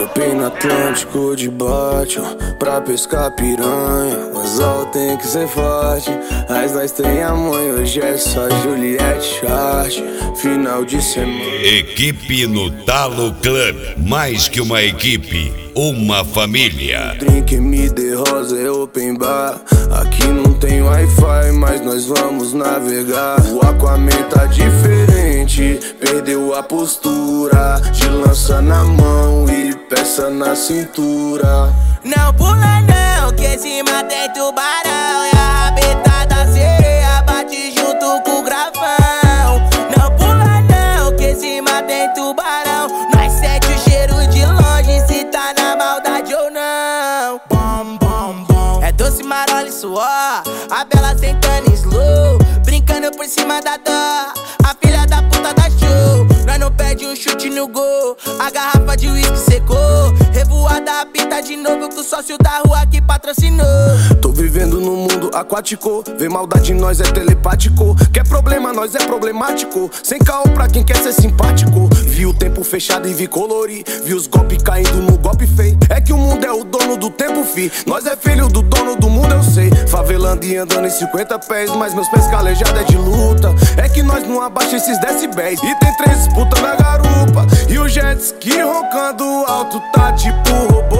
Dropei no Atlântico de bote, pra pescar piranha. O anzol tem que ser forte, mas nós tem a mãe. Hoje é só Juliette Chart, final de semana. Equipe no Talo Club, mais que uma equipe, uma família. Drink MD Rosa é open bar. Aqui não tem Wi-Fi, mas nós vamos navegar. O Aquaman tá diferente, perdeu a postura. De lança na mão e peça na cintura. Não pula não, que esse mar tem tubarão. E a rabeta da sereia bate junto com o gravão. Não pula não, que esse mar tem tubarão. Nós sente o cheiro de longe, se tá na maldade ou não. Bom, bom, bom. É doce, marola e suor, a bela sentando em slow, brincando por cima da dor. A filha da puta da show, nós não perde um chute no gol. A garrafa de uísque secou, revoada apita de novo com o sócio da rua que patrocinou. Tô vivendo num mundo aquático, vê maldade em nós é telepático. Quer problema, nós é problemático. Sem caô pra quem quer ser simpático. Vi o tempo fechado e vi colorir, vi os golpes caindo no golpe feio. É que o mundo é o dono do tempo, fi. Nós é filho do dono do mundo, eu sei. Favelando e andando em 50 pés, mas meus pés calejados é de luta. É que nós não abaixa esses decibéis. E tem 3 disputas na garupa, e o jet ski roncando alto tá tipo robô.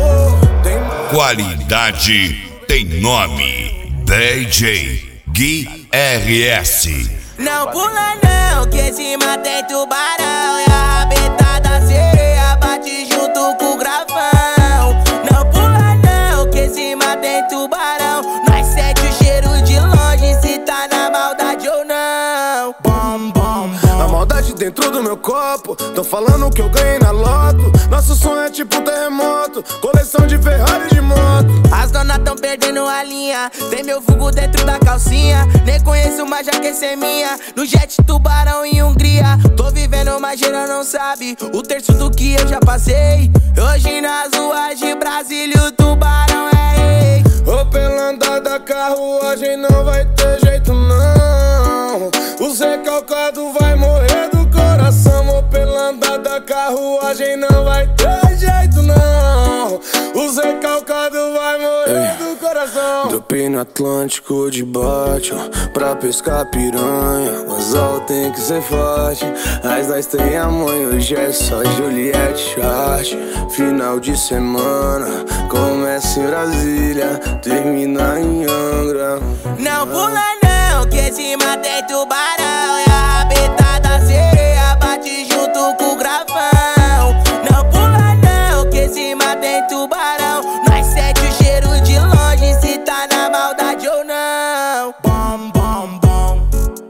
Qualidade tem nome, DJ Gui RS. Não pula não, que esse mar tem tubarão. E a rabeta da sereia bate junto com o gravão. Não pula não, que esse mar tem tubarão. Nós sente o cheiro de longe, se tá na maldade ou não. Bom, bom, bom. A maldade dentro do meu copo, tão falando que eu ganhei na loto. Nosso sonho é tipo terremoto, coleção de Ferrari de moto. As donas tão perdendo a linha, tem meu vulgo dentro da calcinha. Nem conheço, mas já quer ser minha. No jet tubarão em Hungria, tô vivendo, mas geral não sabe o terço do que eu já passei. Hoje nas ruas de Brasília o tubarão é rei. Ô, pela andada carruagem não vai ter jeito não. O Zé Calcado vai morrer do coração. Ô, pela andada carruagem não vai ter jeito não. O Zé Calcado vai morrer do coração. Dropei no Atlântico de bote, pra pescar piranha. O anzol tem que ser forte, mas nós tem a mãe. Hoje é só Juliette Chart, final de semana. Começa em Brasília, termina em Angra. Não pula não, que esse mar tem tubarão. E a rabeta da sereia bate junto com o gravão. Não pula não, que esse mar tem tubarão. Nós sente o cheiro de longe, se tá na maldade ou não. Bom, bom, bom.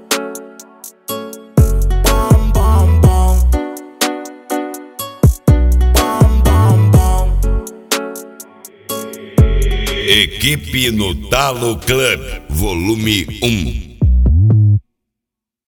Bom, bom, bom. Bom, bom, bom. Equipe no Talo Club, volume 1.